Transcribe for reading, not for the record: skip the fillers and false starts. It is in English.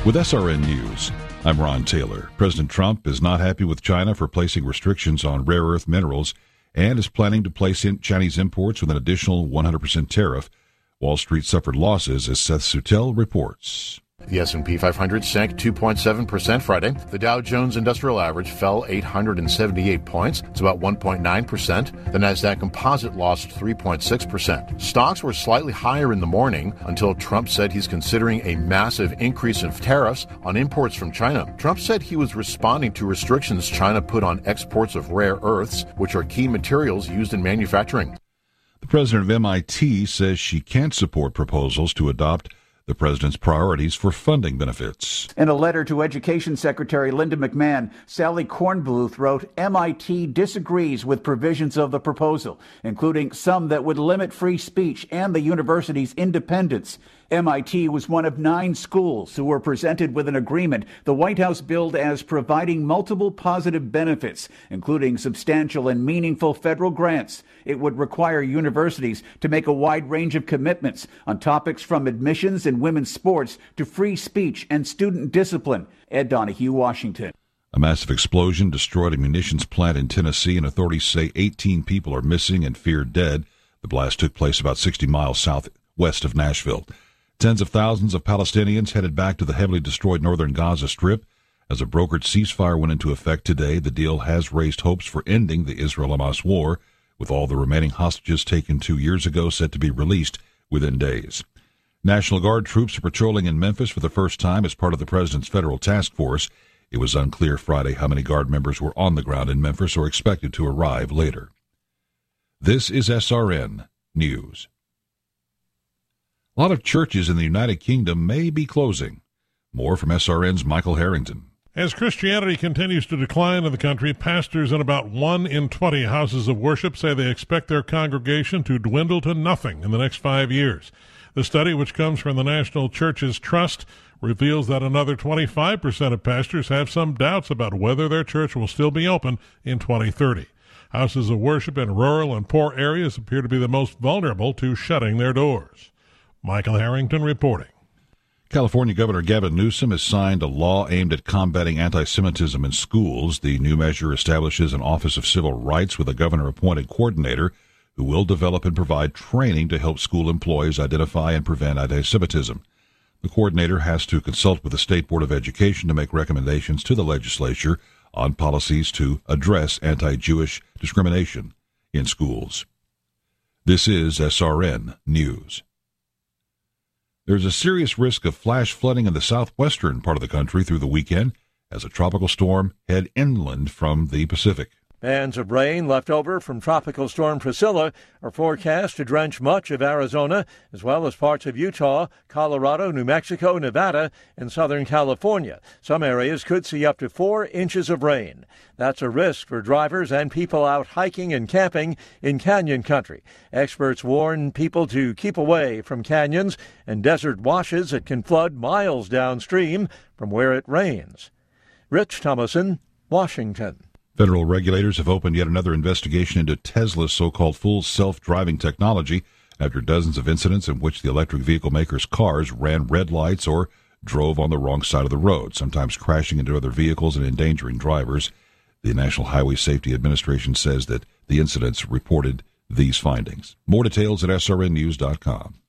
With SRN News, I'm Ron Taylor. President Trump is not happy with China for placing restrictions on rare earth minerals and is planning to place in Chinese imports with an additional 100% tariff. Wall Street suffered losses, as Seth Sutel reports. The S&P 500 sank 2.7% Friday. The Dow Jones Industrial Average fell 878 points. It's about 1.9%. The Nasdaq Composite lost 3.6%. Stocks were slightly higher in the morning until Trump said he's considering a massive increase in tariffs on imports from China. Trump said he was responding to restrictions China put on exports of rare earths, which are key materials used in manufacturing. The president of MIT says she can't support proposals to adopt the president's priorities for funding benefits. In a letter to Education Secretary Linda McMahon, Sally Kornbluth wrote, MIT disagrees with provisions of the proposal, including some that would limit free speech and the university's independence. MIT was one of 9 schools who were presented with an agreement the White House billed as providing multiple positive benefits, including substantial and meaningful federal grants. It would require universities to make a wide range of commitments on topics from admissions and women's sports to free speech and student discipline. Ed Donahue, Washington. A massive explosion destroyed a munitions plant in Tennessee, and authorities say 18 people are missing and feared dead. The blast took place about 60 miles southwest of Nashville. Tens of thousands of Palestinians headed back to the heavily destroyed northern Gaza Strip. As a brokered ceasefire went into effect today, the deal has raised hopes for ending the Israel-Hamas war, with all the remaining hostages taken 2 years ago set to be released within days. National Guard troops are patrolling in Memphis for the first time as part of the president's federal task force. It was unclear Friday how many Guard members were on the ground in Memphis or expected to arrive later. This is SRN News. A lot of churches in the United Kingdom may be closing. More from SRN's Michael Harrington. As Christianity continues to decline in the country, pastors in about 1 in 20 houses of worship say they expect their congregation to dwindle to nothing in the next 5 years. The study, which comes from the National Churches Trust, reveals that another 25% of pastors have some doubts about whether their church will still be open in 2030. Houses of worship in rural and poor areas appear to be the most vulnerable to shutting their doors. Michael Harrington reporting. California Governor Gavin Newsom has signed a law aimed at combating anti-Semitism in schools. The new measure establishes an Office of Civil Rights with a governor-appointed coordinator who will develop and provide training to help school employees identify and prevent anti-Semitism. The coordinator has to consult with the State Board of Education to make recommendations to the legislature on policies to address anti-Jewish discrimination in schools. This is SRN News. There's a serious risk of flash flooding in the southwestern part of the country through the weekend as a tropical storm head inland from the Pacific. Bands of rain left over from Tropical Storm Priscilla are forecast to drench much of Arizona, as well as parts of Utah, Colorado, New Mexico, Nevada, and Southern California. Some areas could see up to 4 inches of rain. That's a risk for drivers and people out hiking and camping in canyon country. Experts warn people to keep away from canyons and desert washes that can flood miles downstream from where it rains. Rich Thomason, Washington. Federal regulators have opened yet another investigation into Tesla's so-called full self-driving technology after dozens of incidents in which the electric vehicle maker's cars ran red lights or drove on the wrong side of the road, sometimes crashing into other vehicles and endangering drivers. The National Highway Safety Administration says that the incidents reported these findings. More details at srnnews.com.